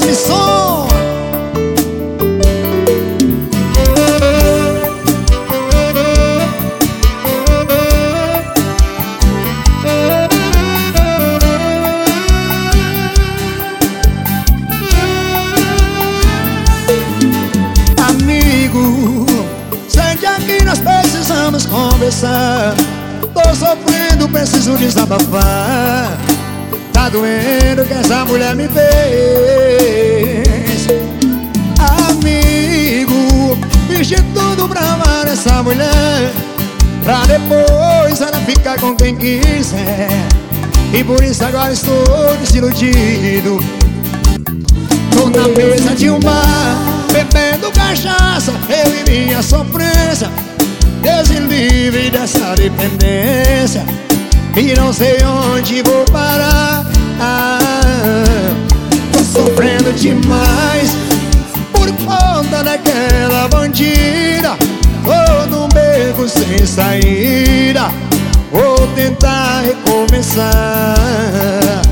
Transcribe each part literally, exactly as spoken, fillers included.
Alisson. Amigo, sente aqui, nós precisamos conversar. Tô sofrendo, preciso desabafar. Tá doendo que essa mulher me fez. Amigo, fiz de tudo pra amar essa mulher, pra depois ela ficar com quem quiser. E por isso agora estou desiludido. Tô na mesa de um bar, bebendo cachaça, eu e minha sofrência. Deus me livre dessa dependência, e não sei onde vou parar. ah, Tô sofrendo demais por conta daquela bandida. Tô num beco sem saída, vou tentar recomeçar.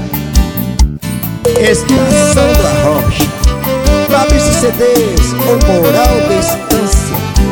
Estação da Rocha, Fabrício C Ds, o Moral da Estância.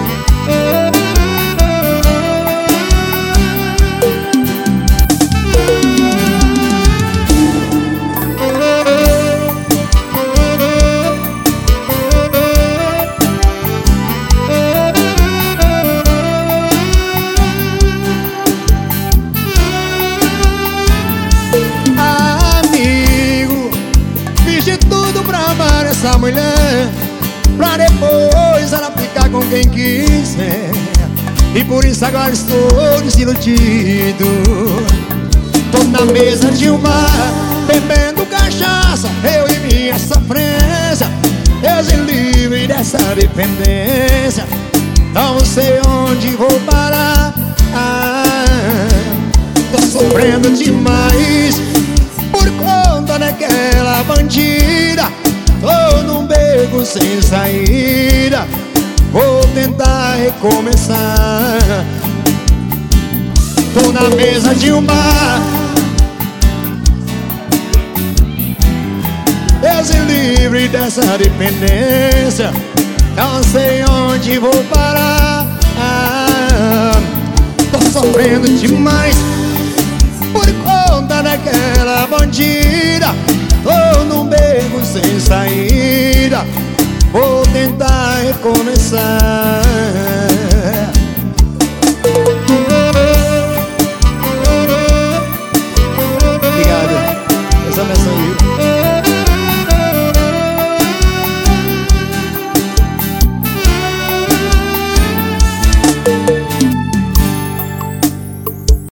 Essa mulher, pra depois ela ficar com quem quiser. E por isso agora estou desiludido. Tô na mesa de um bar, bebendo cachaça, eu e minha sofrência. Deus me livre dessa dependência, não sei onde vou parar. ah, Tô sofrendo demais por conta daquela bandida. Tô num beco sem saída, vou tentar recomeçar. Tô na mesa de um bar, Deus me livre dessa dependência, não sei onde vou parar. ah, Tô sofrendo demais por conta daquela bandida. Tô num beco sem saída, vou tentar recomeçar.